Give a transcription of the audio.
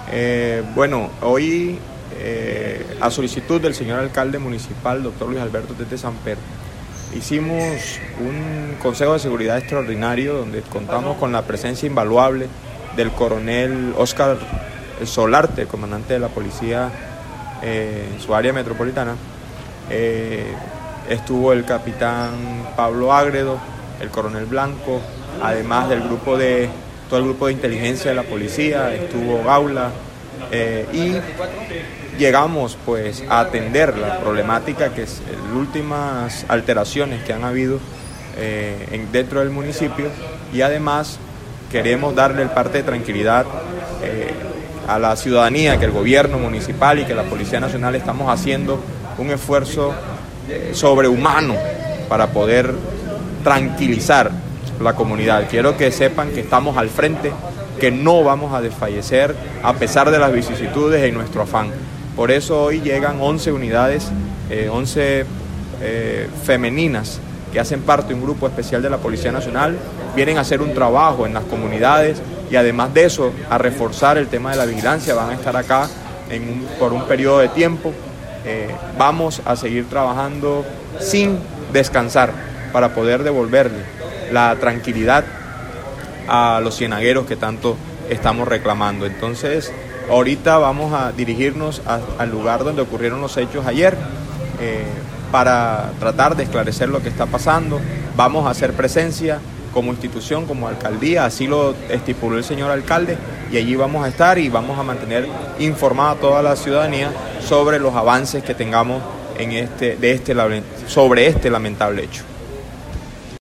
Bueno, hoy a solicitud del señor alcalde municipal, doctor Luis Alberto Tete Samper, hicimos un consejo de seguridad extraordinario donde contamos con la presencia invaluable del coronel Óscar Solarte, comandante de la policía en su área metropolitana. Estuvo el capitán Pablo Ágredo, el coronel Blanco, además todo el grupo de inteligencia de la policía, estuvo Gaula, y llegamos pues a atender la problemática que es las últimas alteraciones que han habido dentro del municipio, y además queremos darle el parte de tranquilidad a la ciudadanía, que el gobierno municipal y que la Policía Nacional estamos haciendo un esfuerzo sobrehumano para poder tranquilizar la comunidad. Quiero que sepan que estamos al frente, que no vamos a desfallecer a pesar de las vicisitudes en nuestro afán. Por eso hoy llegan 11 unidades, 11 femeninas que hacen parte de un grupo especial de la Policía Nacional, vienen a hacer un trabajo en las comunidades y además de eso a reforzar el tema de la vigilancia. Van a estar acá por un periodo de tiempo. Vamos a seguir trabajando sin descansar para poder devolverle la tranquilidad a los cienagueros que tanto estamos reclamando. Entonces, ahorita vamos a dirigirnos al lugar donde ocurrieron los hechos ayer para tratar de esclarecer lo que está pasando. Vamos a hacer presencia como institución, como alcaldía, así lo estipuló el señor alcalde, y allí vamos a estar y vamos a mantener informada a toda la ciudadanía sobre los avances que tengamos sobre este lamentable hecho.